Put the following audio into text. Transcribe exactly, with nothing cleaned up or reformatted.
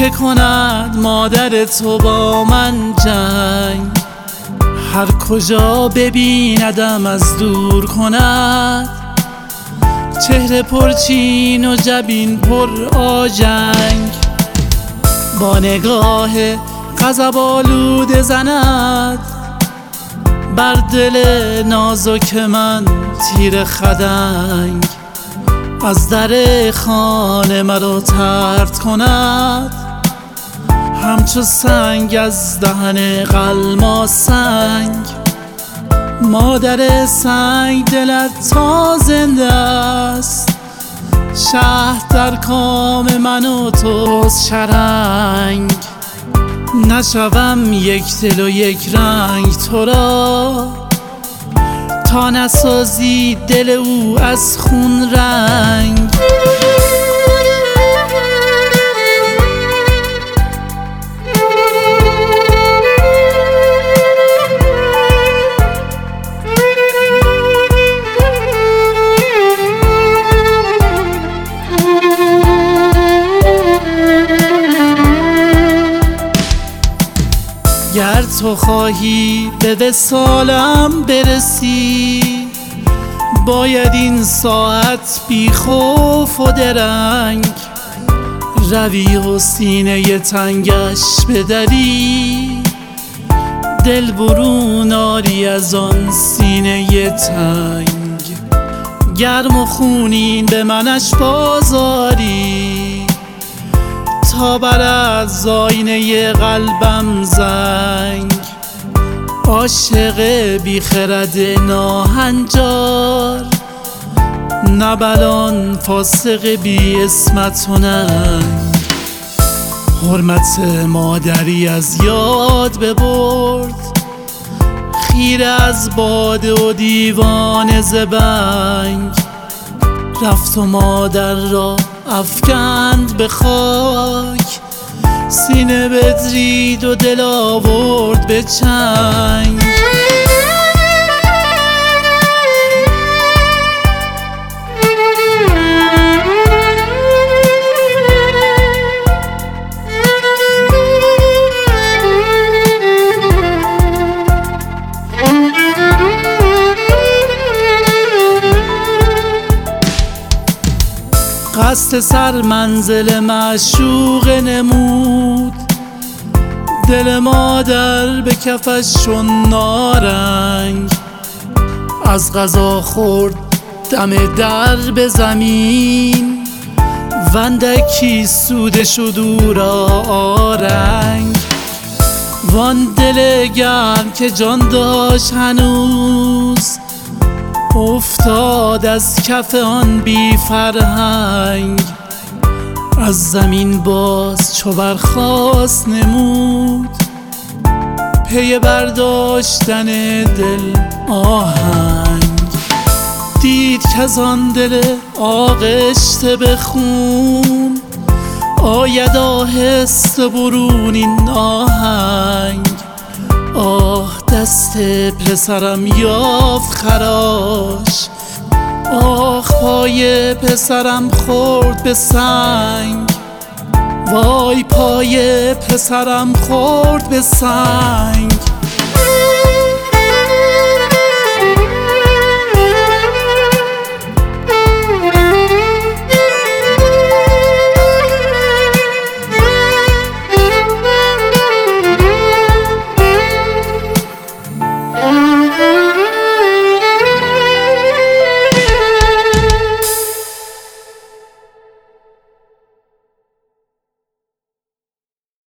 که کند مادر تو با من جنگ، هر کجا ببیندم از دور کند، چهره پرچین و جبین پر آجنگ، با نگاه غضب آلوده زند بر دل نازک من تیر خدنگ، از در خانه مرا طرد کند، همچو سنگ از دهن قلما سنگ. مادر سنگ دلت تا زنده است، شهد در کام من و توست شرنگ. نشوم یک دل و یک رنگ تو را، تا نسازی دل او از خون رنگ. گر تو خواهی به وصالم برسی، باید این ساعت بی خوف و درنگ روی و سینه تنگش بدری، دل برون آری از آن سینه تنگ. گرم و خونین به منش بازاری، تا برد ز آینه قلبم زنگ. عاشق بی خرد ناهنجار، نه بلان فاسق بی اسمت و ننگ. حرمت مادری از یاد ببرد، خیره از باده و دیوانه ز بنگ. رفت و مادر را افکند به خاک، سینه بدرید و دل آورد به چنگ. قصد سر منزل معشوق نمود، دل مادر به کفش شد نارنگ. از قضا خورد دم در به زمین، وندکی سوده شد او را آرنگ. وان دل گرم که جان داشت هنوز، افتاد از کف آن بی فرهنگ. از زمین باز چو برخاست نمود، پی برداشتن دل آهنگ. دید کز آن دل آغشته به خون، آید آهسته برون این آهنگ. آه دست پسرم یافت خراش، آخ پای پسرم خورد به سنگ. وای پای پسرم خورد به سنگ.